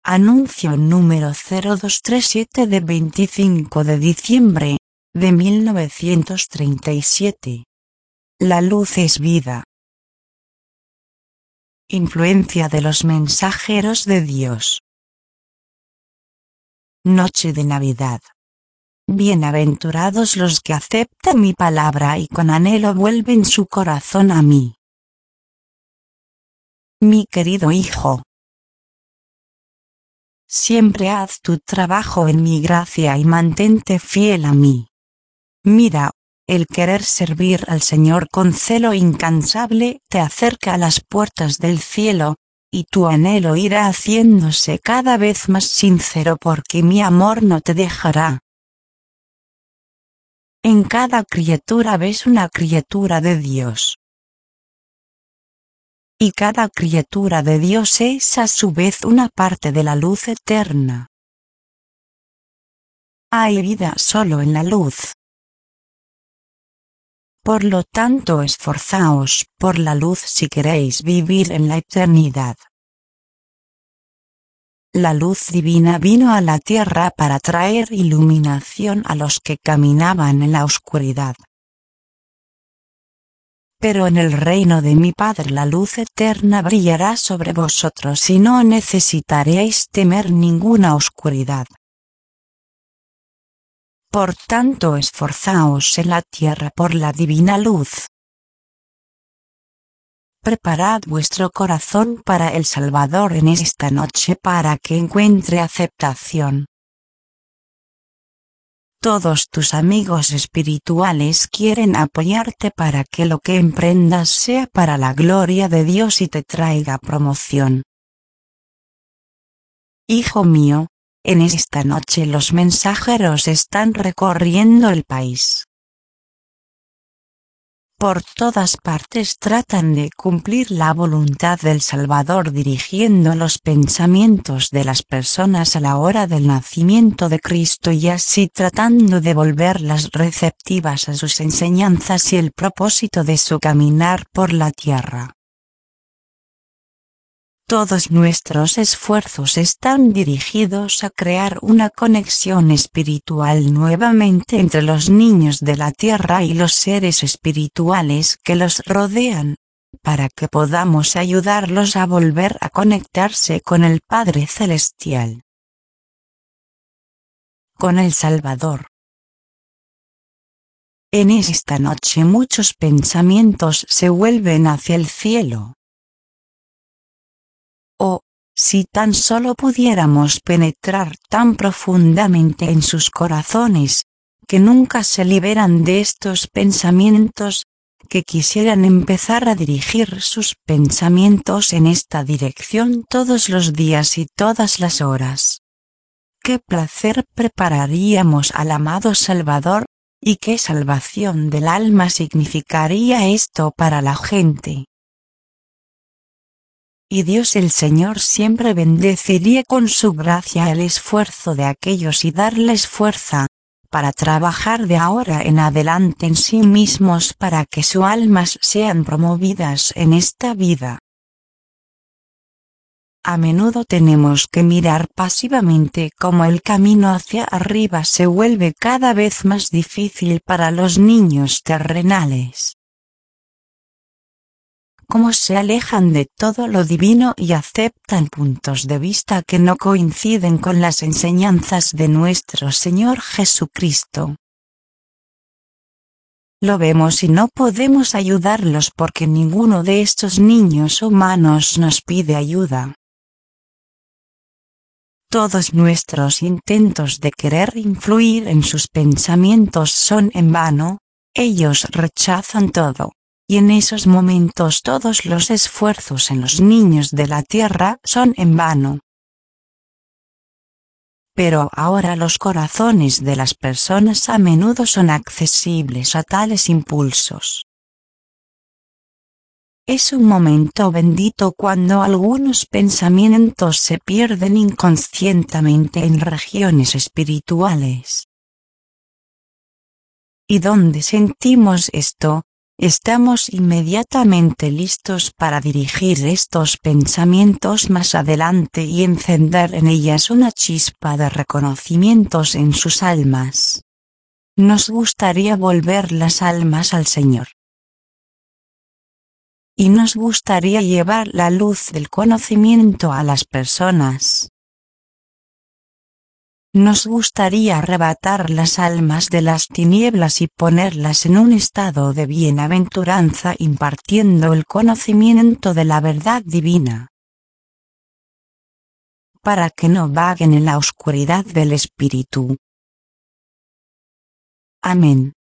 Anuncio número 0237 de 25 de diciembre de 1937. La luz es vida. Influencia de los mensajeros de Dios. Noche de Navidad. Bienaventurados los que aceptan mi palabra y con anhelo vuelven su corazón a mí. Mi querido hijo, siempre haz tu trabajo en mi gracia y mantente fiel a mí. Mira, el querer servir al Señor con celo incansable te acerca a las puertas del cielo, y tu anhelo irá haciéndose cada vez más sincero porque mi amor no te dejará. En cada criatura ves una criatura de Dios. Y cada criatura de Dios es a su vez una parte de la luz eterna. Hay vida solo en la luz. Por lo tanto, esforzaos por la luz si queréis vivir en la eternidad. La luz divina vino a la tierra para traer iluminación a los que caminaban en la oscuridad. Pero en el reino de mi Padre la luz eterna brillará sobre vosotros y no necesitaréis temer ninguna oscuridad. Por tanto, esforzaos en la tierra por la divina luz. Preparad vuestro corazón para el Salvador en esta noche para que encuentre aceptación. Todos tus amigos espirituales quieren apoyarte para que lo que emprendas sea para la gloria de Dios y te traiga promoción. Hijo mío, en esta noche los mensajeros están recorriendo el país. Por todas partes tratan de cumplir la voluntad del Salvador dirigiendo los pensamientos de las personas a la hora del nacimiento de Cristo y así tratando de volverlas receptivas a sus enseñanzas y el propósito de su caminar por la tierra. Todos nuestros esfuerzos están dirigidos a crear una conexión espiritual nuevamente entre los niños de la tierra y los seres espirituales que los rodean, para que podamos ayudarlos a volver a conectarse con el Padre Celestial, con el Salvador. En esta noche muchos pensamientos se vuelven hacia el cielo. Oh, si tan solo pudiéramos penetrar tan profundamente en sus corazones, que nunca se liberan de estos pensamientos, que quisieran empezar a dirigir sus pensamientos en esta dirección todos los días y todas las horas. Qué placer prepararíamos al amado Salvador, y qué salvación del alma significaría esto para la gente. Y Dios el Señor siempre bendeciría con su gracia el esfuerzo de aquellos y darles fuerza, para trabajar de ahora en adelante en sí mismos para que sus almas sean promovidas en esta vida. A menudo tenemos que mirar pasivamente cómo el camino hacia arriba se vuelve cada vez más difícil para los niños terrenales. Cómo se alejan de todo lo divino y aceptan puntos de vista que no coinciden con las enseñanzas de nuestro Señor Jesucristo. Lo vemos y no podemos ayudarlos porque ninguno de estos niños humanos nos pide ayuda. Todos nuestros intentos de querer influir en sus pensamientos son en vano, ellos rechazan todo. Y en esos momentos todos los esfuerzos en los niños de la tierra son en vano. Pero ahora los corazones de las personas a menudo son accesibles a tales impulsos. Es un momento bendito cuando algunos pensamientos se pierden inconscientemente en regiones espirituales. ¿Y dónde sentimos esto? estamos inmediatamente listos para dirigir estos pensamientos más adelante y encender en ellas una chispa de reconocimientos en sus almas. Nos gustaría volver las almas al Señor. Y nos gustaría llevar la luz del conocimiento a las personas. Nos gustaría arrebatar las almas de las tinieblas y ponerlas en un estado de bienaventuranza impartiendo el conocimiento de la verdad divina, para que no vaguen en la oscuridad del espíritu. Amén.